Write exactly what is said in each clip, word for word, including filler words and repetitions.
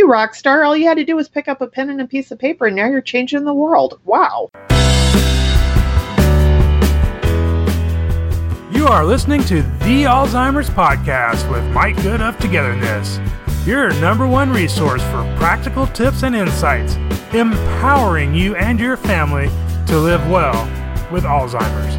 you, rock star. All you had to do was pick up a pen and a piece of paper, and now you're changing the world. Wow. You are listening to The Alzheimer's Podcast with Mike Good of Togetherness, your number one resource for practical tips and insights, empowering you and your family to live well with Alzheimer's.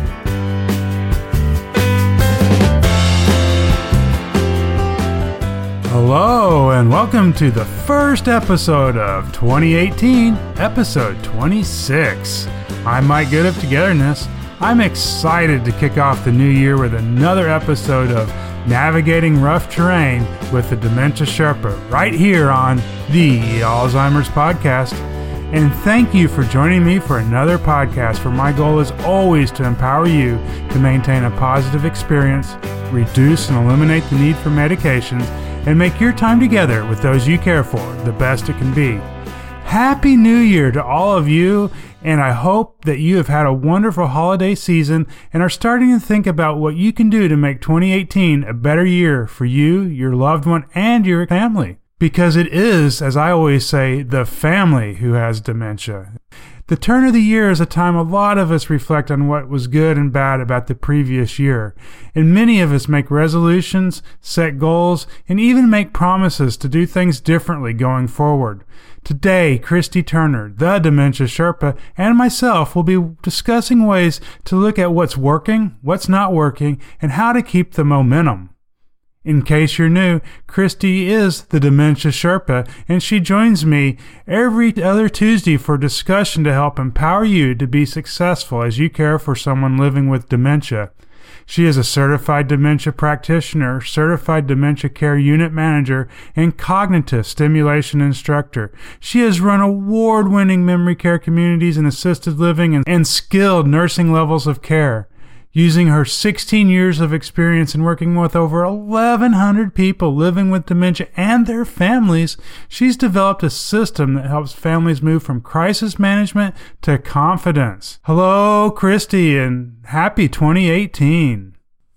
Hello, and welcome to the first episode of twenty eighteen, episode twenty-six. I'm Mike Good of Togetherness. I'm excited to kick off the new year with another episode of Navigating Rough Terrain with the Dementia Sherpa right here on the Alzheimer's Podcast. And thank you for joining me for another podcast, for my goal is always to empower you to maintain a positive experience, reduce and eliminate the need for medications, and make your time together with those you care for the best it can be. Happy New Year to all of you, and I hope that you have had a wonderful holiday season and are starting to think about what you can do to make twenty eighteen a better year for you, your loved one, and your family. Because it is, as I always say, the family who has dementia. The turn of the year is a time a lot of us reflect on what was good and bad about the previous year. And many of us make resolutions, set goals, and even make promises to do things differently going forward. Today, Christy Turner, the Dementia Sherpa, and myself will be discussing ways to look at what's working, what's not working, and how to keep the momentum. In case you're new, Christy is the Dementia Sherpa, and she joins me every other Tuesday for discussion to help empower you to be successful as you care for someone living with dementia. She is a certified dementia practitioner, certified dementia care unit manager, and cognitive stimulation instructor. She has run award-winning memory care communities in assisted living and, and skilled nursing levels of care. Using her sixteen years of experience in working with over eleven hundred people living with dementia and their families, she's developed a system that helps families move from crisis management to confidence. Hello, Christy, and happy twenty eighteen.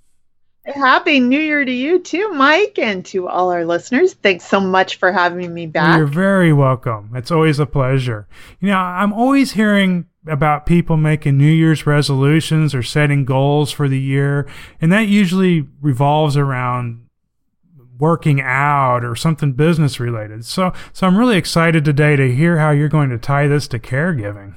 Happy New Year to you too, Mike, and to all our listeners. Thanks so much for having me back. You're very welcome. It's always a pleasure. You know, I'm always hearing about people making New Year's resolutions or setting goals for the year, and that usually revolves around working out or something business related. So, so I'm really excited today to hear how you're going to tie this to caregiving.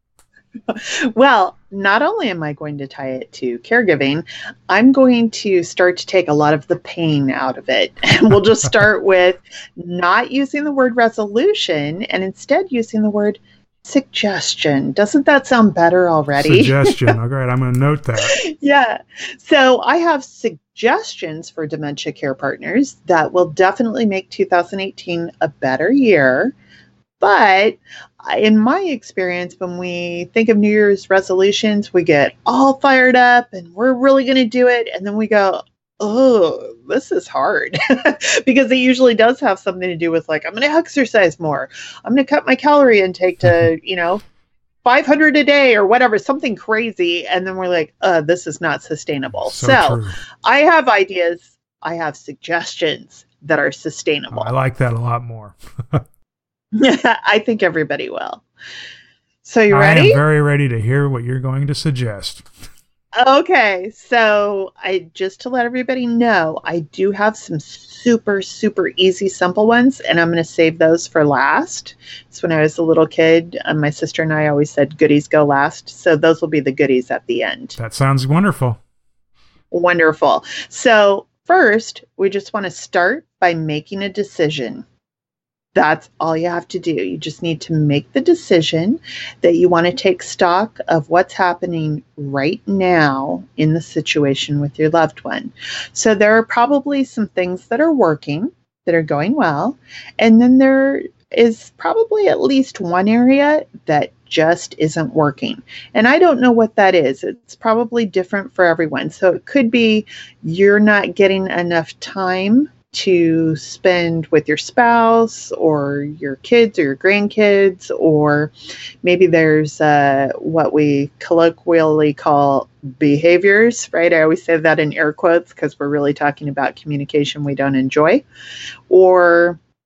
Well, not only am I going to tie it to caregiving, I'm going to start to take a lot of the pain out of it. And we'll just start with not using the word resolution and instead using the word suggestion. Doesn't that sound better already? Suggestion. All right, I'm going to note that. Yeah. So I have suggestions for dementia care partners that will definitely make two thousand eighteen a better year. But in my experience, when we think of New Year's resolutions, we get all fired up and we're really going to do it. And then we go, oh, this is hard because it usually does have something to do with like, I'm going to exercise more. I'm going to cut my calorie intake to, you know, five hundred a day or whatever, something crazy. And then we're like, uh, this is not sustainable. So, so I have ideas. I have suggestions that are sustainable. Oh, I like that a lot more. I think everybody will. So you ready? I am very ready to hear what you're going to suggest. Okay, so I just to let everybody know, I do have some super, super easy, simple ones, and I'm going to save those for last. So when I was a little kid, um, my sister and I always said goodies go last. So those will be the goodies at the end. That sounds wonderful. Wonderful. So first, we just want to start by making a decision. That's all you have to do. You just need to make the decision that you want to take stock of what's happening right now in the situation with your loved one. So there are probably some things that are working, that are going well, and then there is probably at least one area that just isn't working. And I don't know what that is. It's probably different for everyone. So it could be you're not getting enough time to spend with your spouse or your kids or your grandkids, or maybe there's uh, what we colloquially call behaviors, right? I always say that in air quotes because we're really talking about communication we don't enjoy. Or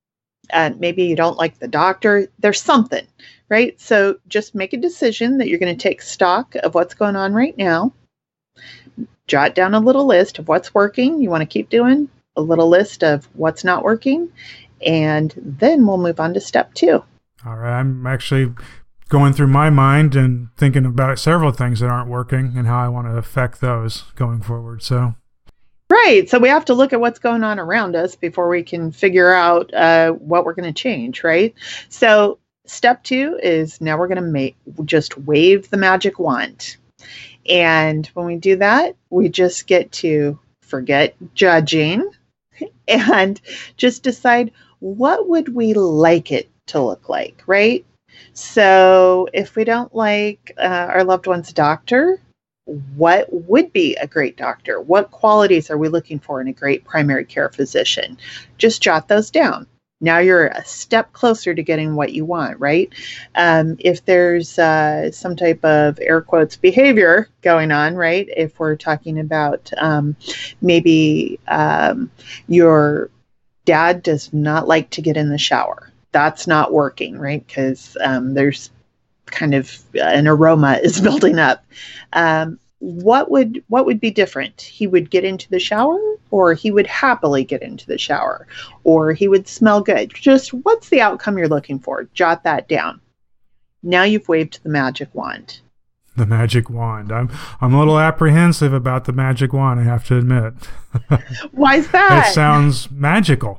Uh, maybe you don't like the doctor. There's something, right? So just make a decision that you're going to take stock of what's going on right now. Jot down a little list of what's working, you want to keep doing, a little list of what's not working, and then we'll move on to step two. All right. I'm actually going through my mind and thinking about several things that aren't working and how I want to affect those going forward. So, right. So we have to look at what's going on around us before we can figure out uh, what we're going to change, right? So step two is now we're going to make just wave the magic wand. And when we do that, we just get to forget judging and just decide what would we like it to look like, right? So if we don't like uh, our loved one's doctor, what would be a great doctor? What qualities are we looking for in a great primary care physician? Just jot those down. Now you're a step closer to getting what you want, right? Um, if there's uh, some type of air quotes behavior going on, right? If we're talking about um, maybe um, your dad does not like to get in the shower. That's not working, right? Because um, there's kind of an aroma is building up. Um, what would what would be different? He would get into the shower, or he would happily get into the shower, or he would smell good. Just what's the outcome you're looking for? Jot that down. Now you've waved the magic wand. The magic wand. I'm I'm a little apprehensive about the magic wand, I have to admit. Why's that? It sounds magical.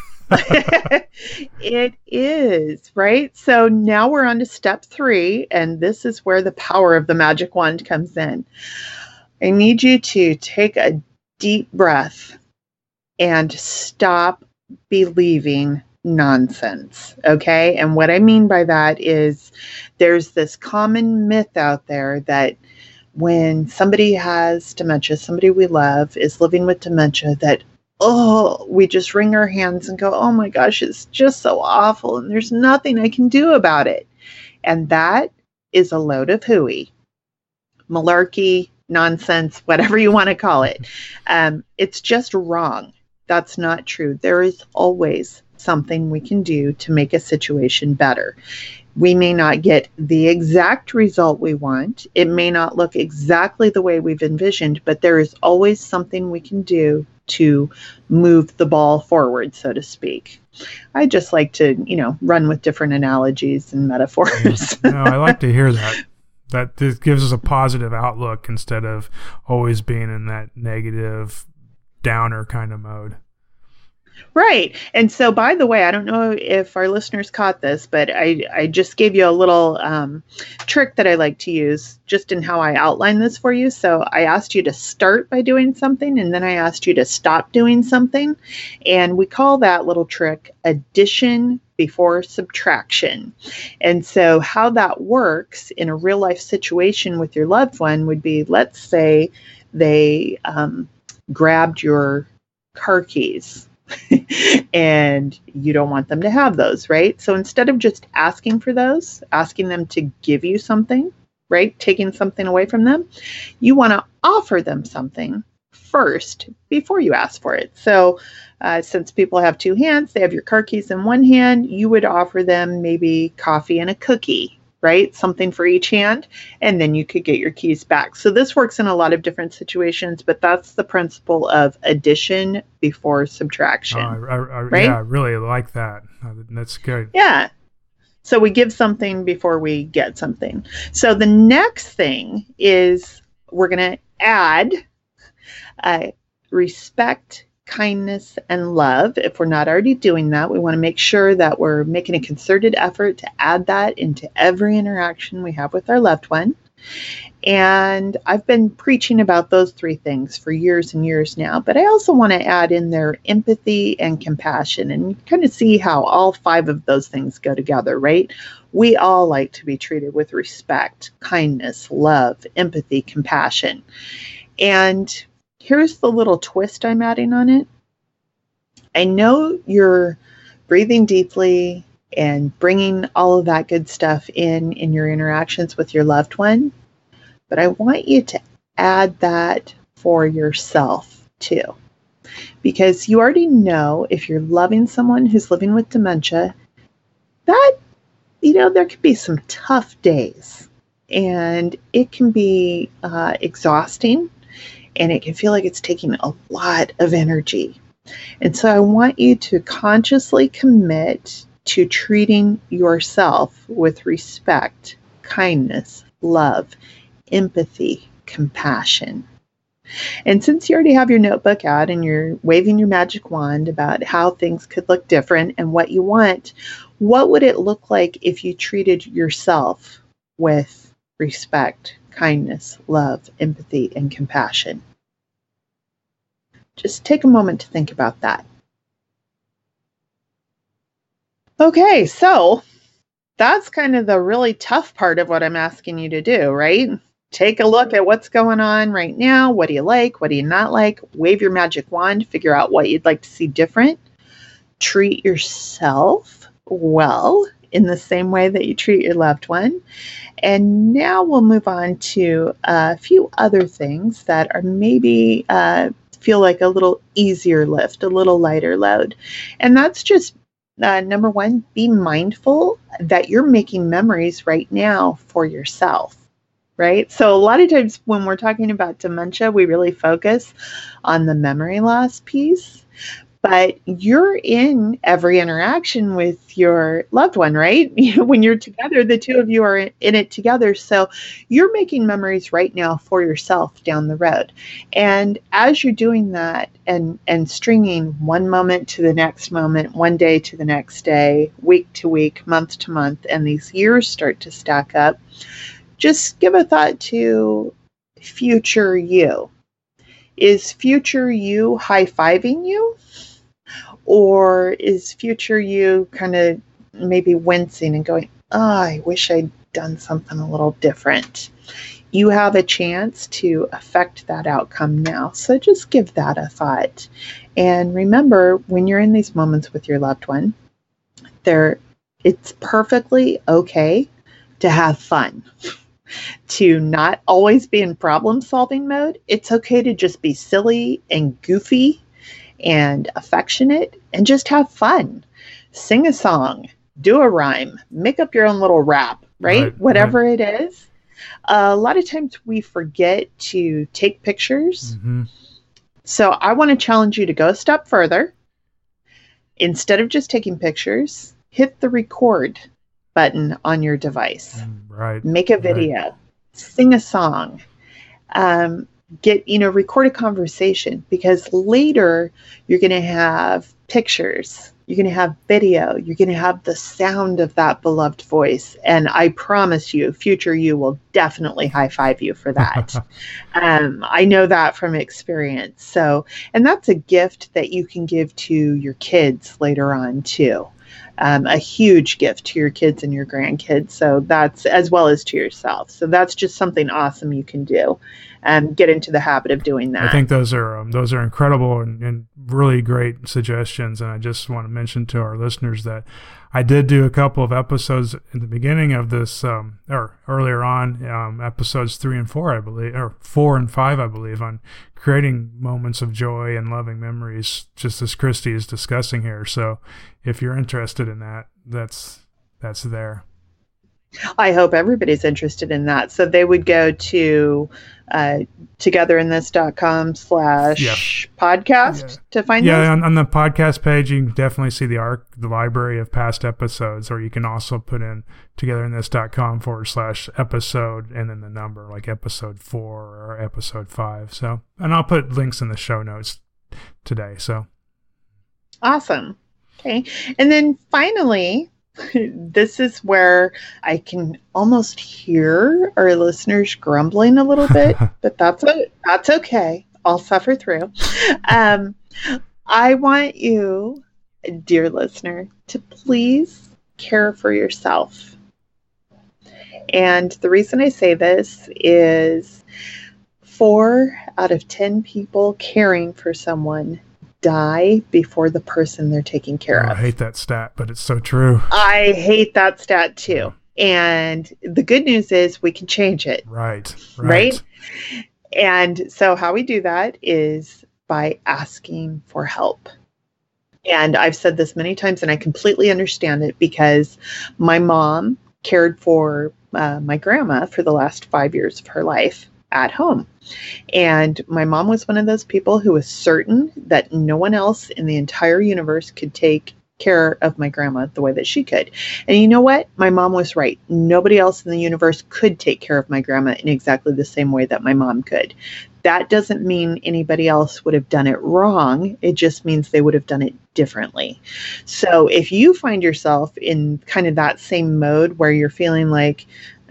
It is, right? So now we're on to step three, and this is where the power of the magic wand comes in. I need you to take a deep breath and stop believing nonsense, okay? And what I mean by that is there's this common myth out there that when somebody has dementia, somebody we love is living with dementia, that oh, we just wring our hands and go, oh my gosh, it's just so awful and there's nothing I can do about it. And that is a load of hooey, malarkey, nonsense, whatever you want to call it. Um, it's just wrong. That's not true. There is always something we can do to make a situation better. We may not get the exact result we want. It may not look exactly the way we've envisioned, but there is always something we can do to move the ball forward, so to speak. I just like to, you know, run with different analogies and metaphors. No, I like to hear that. That this gives us a positive outlook instead of always being in that negative, downer kind of mode. Right. And so, by the way, I don't know if our listeners caught this, but I, I just gave you a little um, trick that I like to use just in how I outline this for you. So I asked you to start by doing something, and then I asked you to stop doing something. And we call that little trick addition before subtraction. And so how that works in a real life situation with your loved one would be, let's say they um, grabbed your car keys. And you don't want them to have those, right? So instead of just asking for those, asking them to give you something, right? Taking something away from them, you want to offer them something first before you ask for it. So uh, since people have two hands, they have your car keys in one hand, you would offer them maybe coffee and a cookie, right? Something for each hand, and then you could get your keys back. So this works in a lot of different situations, but that's the principle of addition before subtraction. Oh, I, I, right? Yeah, I really like that. That's good. Yeah. So we give something before we get something. So the next thing is we're going to add uh, respect, kindness, and love. If we're not already doing that, we want to make sure that we're making a concerted effort to add that into every interaction we have with our loved one. And I've been preaching about those three things for years and years now, but I also want to add in there empathy and compassion and kind of see how all five of those things go together, right? We all like to be treated with respect, kindness, love, empathy, compassion. And here's the little twist I'm adding on it. I know you're breathing deeply and bringing all of that good stuff in in your interactions with your loved one, but I want you to add that for yourself too. because you already know if you're loving someone who's living with dementia, that, you know, there could be some tough days, and it can be uh, exhausting, and it can feel like it's taking a lot of energy. And so I want you to consciously commit to treating yourself with respect, kindness, love, empathy, compassion. And since you already have your notebook out and you're waving your magic wand about how things could look different and what you want, what would it look like if you treated yourself with respect, kindness, love, empathy, and compassion? Just take a moment to think about that. Okay, so that's kind of the really tough part of what I'm asking you to do, right? Take a look at what's going on right now. What do you like? What do you not like? Wave your magic wand, figure out what you'd like to see different. Treat yourself well in the same way that you treat your loved one. And now we'll move on to a few other things that are maybe uh, feel like a little easier lift, a little lighter load. And that's just Uh, number one, be mindful that you're making memories right now for yourself, right? So a lot of times when we're talking about dementia, we really focus on the memory loss piece, but you're in every interaction with your loved one, right? When you're together, the two of you are in it together. So you're making memories right now for yourself down the road. And as you're doing that and, and stringing one moment to the next moment, one day to the next day, week to week, month to month, and these years start to stack up, just give a thought to future you. Is future you high-fiving you? Or is future you kind of maybe wincing and going, oh, I wish I'd done something a little different? You have a chance to affect that outcome now. So just give that a thought. And remember, when you're in these moments with your loved one, there, it's perfectly okay to have fun. To not always be in problem-solving mode. It's okay to just be silly and goofy and affectionate and just have fun. Sing a song, do a rhyme, make up your own little rap, right? right Whatever right. it is. Uh, a lot of times we forget to take pictures. Mm-hmm. So I want to challenge you to go a step further. Instead of just taking pictures, hit the record button on your device. Right. Make a video, right. Sing a song, um, get, you know, record a conversation, because later you're going to have pictures, you're going to have video, you're going to have the sound of that beloved voice. And I promise you, future you will definitely high five you for that. um, I know that from experience. So, and that's a gift that you can give to your kids later on too. Um, a huge gift to your kids and your grandkids. So that's, as well as to yourself. So that's just something awesome you can do. And get into the habit of doing that. I think those are um, those are incredible and, and really great suggestions. And I just want to mention to our listeners that I did do a couple of episodes in the beginning of this, um, or earlier on, um, episodes three and four, I believe, or four and five, I believe, on creating moments of joy and loving memories, just as Christy is discussing here. So if you're interested in that, that's that's there. I hope everybody's interested in that. So they would go to uh, togetherinthis.com slash podcast yeah. to find yeah, those? on, on the podcast page, you can definitely see the arc, the library of past episodes, or you can also put in togetherinthis.com forward slash episode and then the number, like episode four or episode five. So, and I'll put links in the show notes today. So awesome. Okay. And then finally, this is where I can almost hear our listeners grumbling a little bit, but that's a, that's okay. I'll suffer through. Um, I want you, dear listener, to please care for yourself. And the reason I say this is four out of ten people caring for someone die before the person they're taking care oh, of. I hate that stat, but it's so true. I hate that stat too. And the good news is we can change it. Right. Right. right? And so how we do that is by asking for help. And I've said this many times, and I completely understand it because my mom cared for uh, my grandma for the last five years of her life at home. And my mom was one of those people who was certain that no one else in the entire universe could take care of my grandma the way that she could. And you know what? My mom was right. Nobody else in the universe could take care of my grandma in exactly the same way that my mom could. That doesn't mean anybody else would have done it wrong. It just means they would have done it differently. So if you find yourself in kind of that same mode where you're feeling like,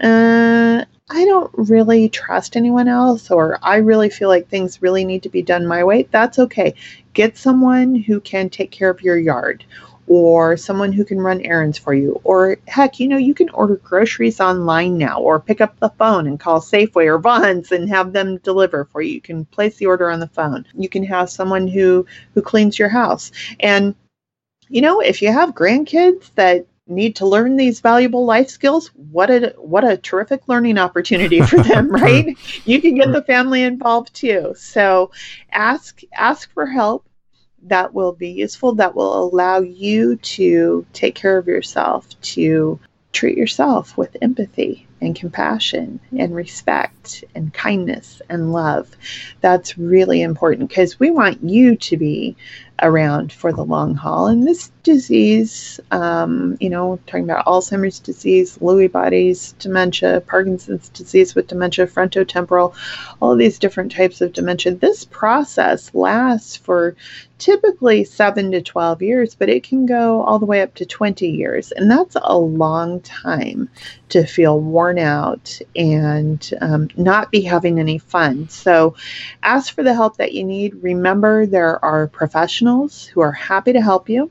uh, I don't really trust anyone else, or I really feel like things really need to be done my way, that's okay. Get someone who can take care of your yard, or someone who can run errands for you, or heck, you know, you can order groceries online now, or pick up the phone and call Safeway or Vons and have them deliver for you. You can place the order on the phone. You can have someone who, who cleans your house. And, you know, if you have grandkids that need to learn these valuable life skills, what a what a terrific learning opportunity for them, right? You can get the family involved too. So ask ask for help. That will be useful. That will allow you to take care of yourself, to treat yourself with empathy and compassion and respect and kindness and love. That's really important because we want you to be around for the long haul. And this disease, um, you know, talking about Alzheimer's disease, Lewy bodies, dementia, Parkinson's disease with dementia, frontotemporal, all of these different types of dementia. This process lasts for typically seven to twelve years, but it can go all the way up to twenty years. And that's a long time to feel worn out and um, not be having any fun. So ask for the help that you need. Remember, there are professionals who are happy to help you.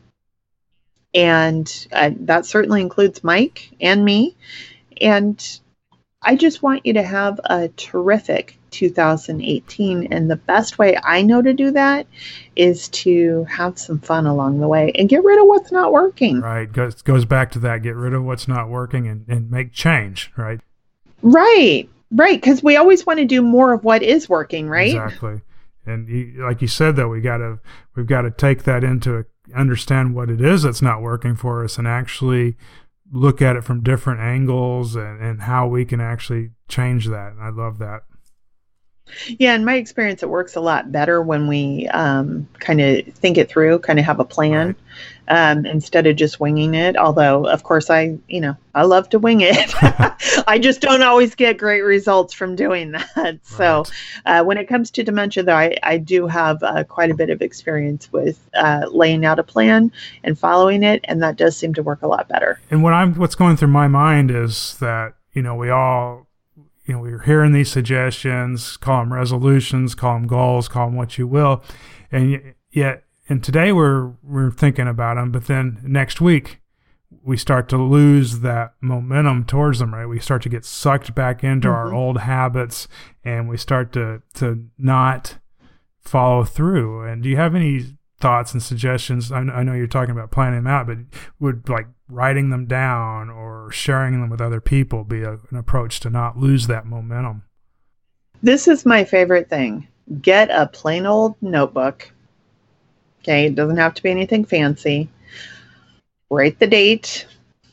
And uh, that certainly includes Mike and me. And I just want you to have a terrific two thousand eighteen. And the best way I know to do that is to have some fun along the way and get rid of what's not working. Right. Goes, goes back to that. Get rid of what's not working and, and make change, right? Right. Right. Because we always want to do more of what is working, right? Exactly. And you, like you said, though, we gotta we've got to take that into understand what it is that's not working for us and actually look at it from different angles and, and how we can actually change that. And I love that. Yeah, in my experience, it works a lot better when we um, kind of think it through, kind of have a plan, right. um, instead of just winging it. Although, of course, I, you know, I love to wing it. I just don't always get great results from doing that. Right. So uh, when it comes to dementia, though, I, I do have uh, quite a bit of experience with uh, laying out a plan and following it, and that does seem to work a lot better. And what I'm, what's going through my mind is that, you know, we all, you know, we're hearing these suggestions, call them resolutions, call them goals, call them what you will. And yet, and today we're, we're thinking about them, but then next week we start to lose that momentum towards them, right? We start to get sucked back into mm-hmm. our old habits and we start to, to not follow through. And do you have any thoughts and suggestions? I, I know you're talking about planning them out, but would like writing them down or sharing them with other people be a, an approach to not lose that momentum? This is my favorite thing. Get a plain old notebook. Okay, it doesn't have to be anything fancy. Write the date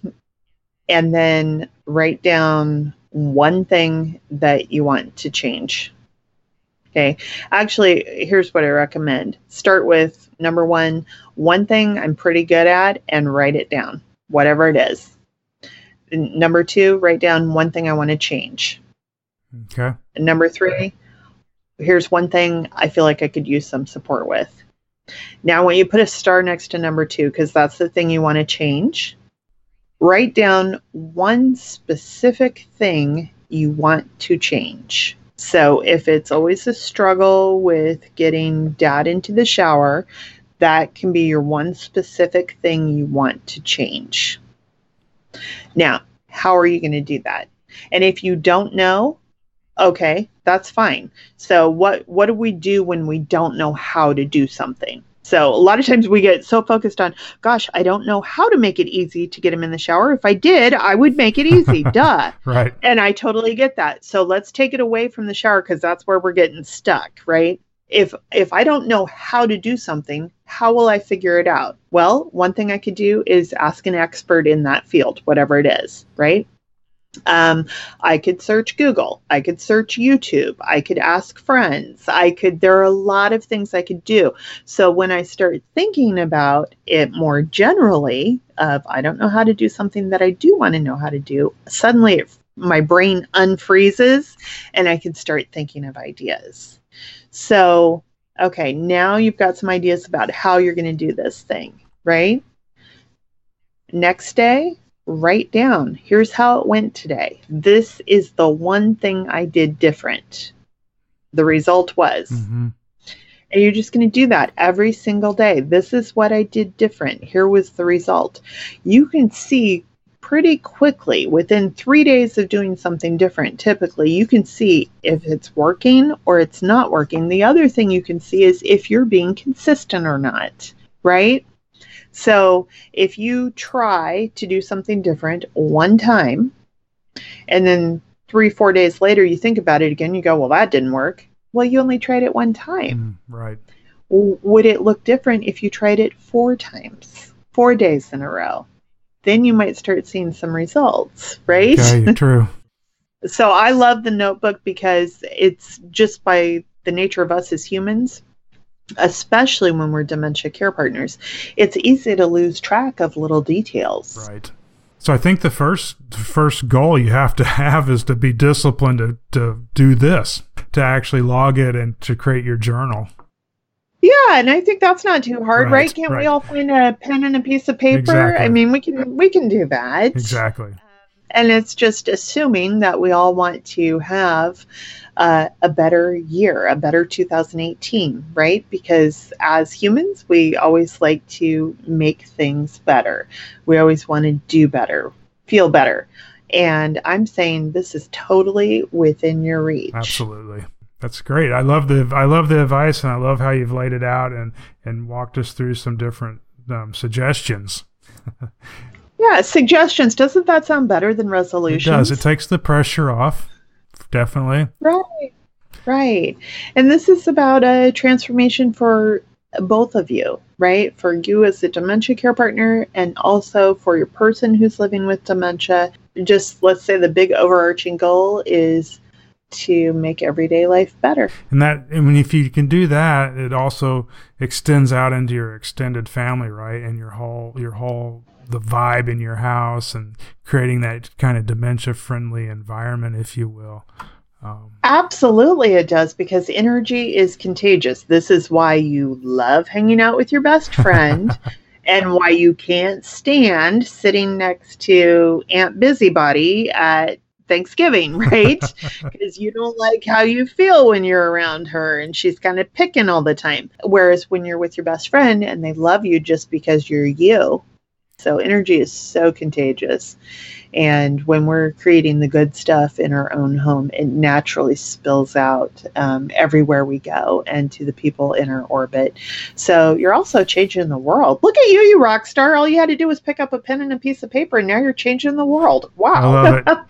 and then write down one thing that you want to change. Okay, actually, here's what I recommend. Start with number one, one thing I'm pretty good at, and write it down, whatever it is. And number two, write down one thing I want to change. Okay. And number three, here's one thing I feel like I could use some support with. Now, when you put a star next to number two, because that's the thing you want to change, write down one specific thing you want to change. So if it's always a struggle with getting dad into the shower, that can be your one specific thing you want to change. Now, how are you going to do that? And if you don't know, okay, that's fine. So what, what do we do when we don't know how to do something? So a lot of times we get so focused on, gosh, I don't know how to make it easy to get him in the shower. If I did, I would make it easy. Duh. Right. And I totally get that. So let's take it away from the shower because that's where we're getting stuck, right? if if I don't know how to do something, how will I figure it out? Well, one thing I could do is ask an expert in that field, whatever it is, right? Um, I could search Google. I could search YouTube. I could ask friends. I could, there are a lot of things I could do. So when I start thinking about it more generally, of I don't know how to do something that I do want to know how to do, suddenly it, my brain unfreezes and I can start thinking of ideas. So, okay, now you've got some ideas about how you're going to do this thing, right? Next day, write down, here's how it went today. This is the one thing I did different. The result was. Mm-hmm. And you're just going to do that every single day. This is what I did different. Here was the result. You can see pretty quickly, within three days of doing something different, typically, you can see if it's working or it's not working. The other thing you can see is if you're being consistent or not, right? So if you try to do something different one time, and then three, four days later, you think about it again, you go, well, that didn't work. Well, you only tried it one time. Mm, right. Would it look different if you tried it four times, four days in a row? Then you might start seeing some results, right? Okay, true. So I love the notebook because it's just by the nature of us as humans, especially when we're dementia care partners, it's easy to lose track of little details. Right. So I think the first first goal you have to have is to be disciplined to, to do this, to actually log it and to create your journal. Yeah, and I think that's not too hard, right? right? Can't right. we all find a pen and a piece of paper? Exactly. I mean, we can we can do that. Exactly. And it's just assuming that we all want to have uh, a better year, a better two thousand eighteen, right? Because as humans, we always like to make things better. We always want to do better, feel better. And I'm saying this is totally within your reach. Absolutely. That's great. I love the I love the advice, and I love how you've laid it out and, and walked us through some different um, suggestions. Yeah, suggestions. Doesn't that sound better than resolutions? It does. It takes the pressure off, definitely. Right, right. And this is about a transformation for both of you, right? For you as a dementia care partner, and also for your person who's living with dementia. Just let's say the big overarching goal is to make everyday life better. And that, I mean, if you can do that, it also extends out into your extended family, right? And your whole, your whole, the vibe in your house, and creating that kind of dementia-friendly environment, if you will. Um, Absolutely it does, because energy is contagious. This is why you love hanging out with your best friend and why you can't stand sitting next to Aunt Busybody at Thanksgiving, right? Because you don't like how you feel when you're around her and she's kind of picking all the time. Whereas when you're with your best friend and they love you just because you're you. So energy is so contagious. And when we're creating the good stuff in our own home, it naturally spills out um, everywhere we go and to the people in our orbit. So you're also changing the world. Look at you, you rock star. All you had to do was pick up a pen and a piece of paper, and now you're changing the world. Wow. I love it.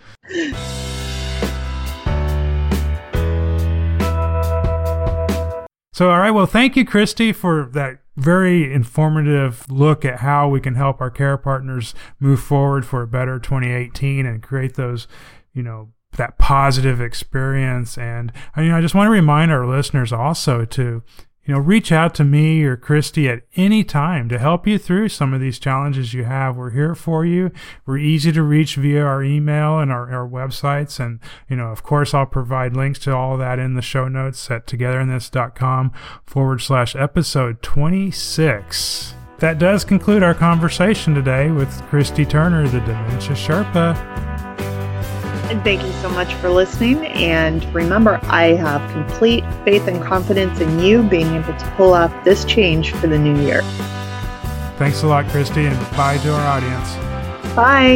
So, all right. Well, thank you, Christy, for that very informative look at how we can help our care partners move forward for a better twenty eighteen and create those, you know, that positive experience. And, you know, I just want to remind our listeners also to, you know, reach out to me or Christy at any time to help you through some of these challenges you have. We're here for you. We're easy to reach via our email and our, our websites. And, you know, of course, I'll provide links to all of that in the show notes at togetherinthis.com forward slash episode twenty-six. That does conclude our conversation today with Christy Turner, the Dementia Sherpa. And thank you so much for listening. And remember, I have complete faith and confidence in you being able to pull off this change for the new year. Thanks a lot, Christy, and bye to our audience. Bye.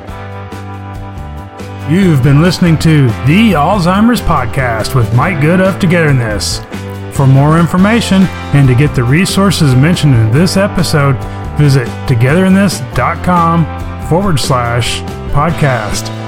You've been listening to The Alzheimer's Podcast with Mike Good of Togetherness. For more information and to get the resources mentioned in this episode, visit togetherinthis.com forward slash podcast.